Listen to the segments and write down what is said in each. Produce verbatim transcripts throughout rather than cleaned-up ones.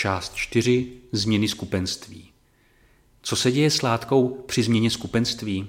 Část čtyři. Změny skupenství. Co se děje s látkou při změně skupenství?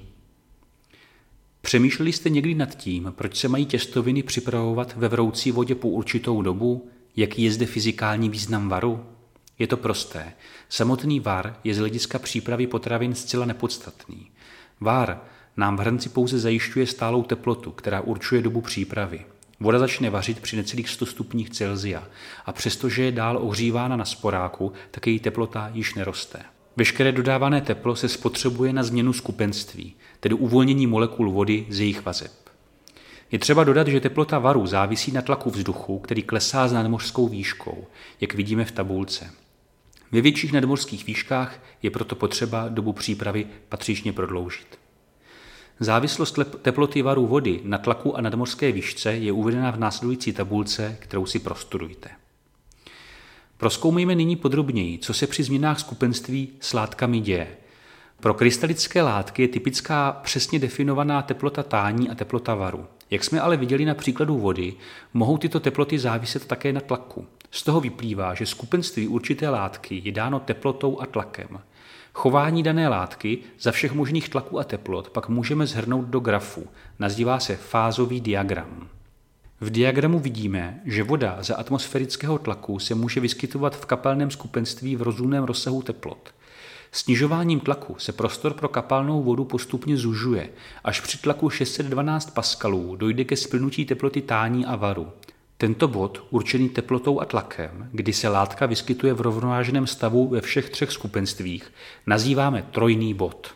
Přemýšleli jste někdy nad tím, proč se mají těstoviny připravovat ve vroucí vodě po určitou dobu? Jaký je zde fyzikální význam varu? Je to prosté. Samotný var je z hlediska přípravy potravin zcela nepodstatný. Var nám v hrnci pouze zajišťuje stálou teplotu, která určuje dobu přípravy. Voda začne vařit při necelých sto stupních Celsia a přestože je dál ohřívána na sporáku, tak její teplota již neroste. Veškeré dodávané teplo se spotřebuje na změnu skupenství, tedy uvolnění molekul vody z jejich vazeb. Je třeba dodat, že teplota varu závisí na tlaku vzduchu, který klesá s nadmořskou výškou, jak vidíme v tabulce. Ve větších nadmořských výškách je proto potřeba dobu přípravy patřičně prodloužit. Závislost teploty varu vody na tlaku a nadmořské výšce je uvedena v následující tabulce, kterou si prostudujte. Prozkoumejme nyní podrobněji, co se při změnách skupenství s látkami děje. Pro krystalické látky je typická přesně definovaná teplota tání a teplota varu. Jak jsme ale viděli na příkladu vody, mohou tyto teploty záviset také na tlaku. Z toho vyplývá, že skupenství určité látky je dáno teplotou a tlakem. Chování dané látky za všech možných tlaků a teplot pak můžeme shrnout do grafu. Nazývá se fázový diagram. V diagramu vidíme, že voda za atmosférického tlaku se může vyskytovat v kapalném skupenství v rozumném rozsahu teplot. Snižováním tlaku se prostor pro kapalnou vodu postupně zužuje. Až při tlaku šest set dvanáct paskalů dojde ke splynutí teploty tání a varu. Tento bod, určený teplotou a tlakem, kdy se látka vyskytuje v rovnovážném stavu ve všech třech skupenstvích, nazýváme trojný bod.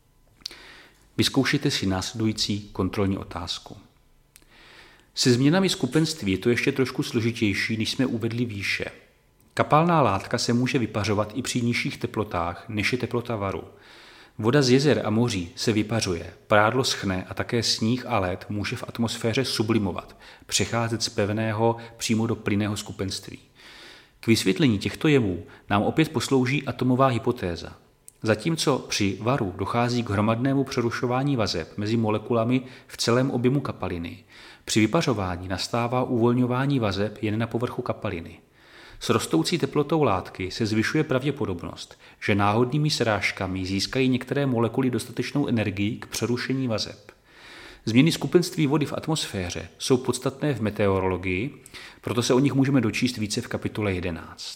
Vyzkoušejte si následující kontrolní otázku. Se změnami skupenství je to ještě trošku složitější, než jsme uvedli výše. Kapalná látka se může vypařovat i při nižších teplotách, než je teplota varu. Voda z jezer a moří se vypařuje, prádlo schne a také sníh a led může v atmosféře sublimovat, přecházet z pevného přímo do plynného skupenství. K vysvětlení těchto jevů nám opět poslouží atomová hypotéza. Zatímco při varu dochází k hromadnému přerušování vazeb mezi molekulami v celém objemu kapaliny, při vypařování nastává uvolňování vazeb jen na povrchu kapaliny. S rostoucí teplotou látky se zvyšuje pravděpodobnost, že náhodnými srážkami získají některé molekuly dostatečnou energii k přerušení vazeb. Změny skupenství vody v atmosféře jsou podstatné v meteorologii, proto se o nich můžeme dočíst více v kapitole jedenáct.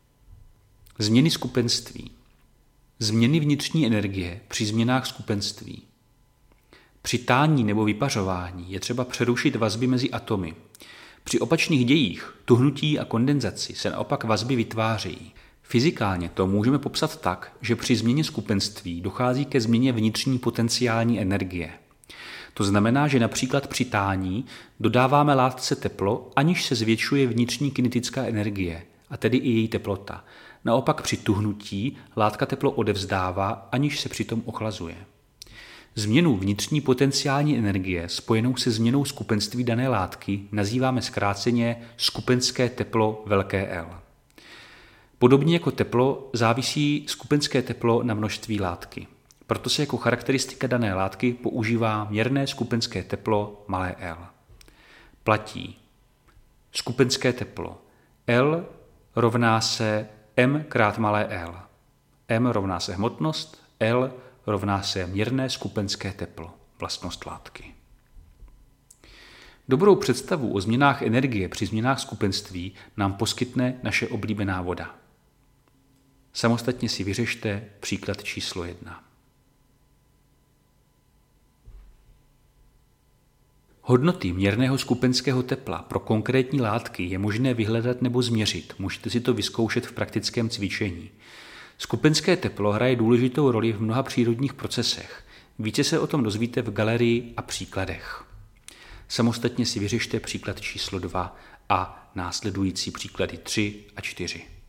Změny skupenství. Změny vnitřní energie při změnách skupenství. Při tání nebo vypařování je třeba přerušit vazby mezi atomy. Při opačných dějích, tuhnutí a kondenzaci se naopak vazby vytvářejí. Fyzikálně to můžeme popsat tak, že při změně skupenství dochází ke změně vnitřní potenciální energie. To znamená, že například při tání dodáváme látce teplo, aniž se zvětšuje vnitřní kinetická energie, a tedy i její teplota. Naopak při tuhnutí látka teplo odevzdává, aniž se přitom ochlazuje. Změnu vnitřní potenciální energie spojenou se změnou skupenství dané látky nazýváme zkráceně skupenské teplo velké L. Podobně jako teplo závisí skupenské teplo na množství látky. Proto se jako charakteristika dané látky používá měrné skupenské teplo malé L. Platí skupenské teplo L rovná se M krát malé L. M rovná se hmotnost, L rovná se měrné skupenské teplo, vlastnost látky. Dobrou představu o změnách energie při změnách skupenství nám poskytne naše oblíbená voda. Samostatně si vyřešte příklad číslo jedna. Hodnoty měrného skupenského tepla pro konkrétní látky je možné vyhledat nebo změřit. Můžete si to vyzkoušet v praktickém cvičení. Skupenské teplo hraje důležitou roli v mnoha přírodních procesech. Více se o tom dozvíte v galerii a příkladech. Samostatně si vyřešte příklad číslo dva a následující příklady tři a čtyři.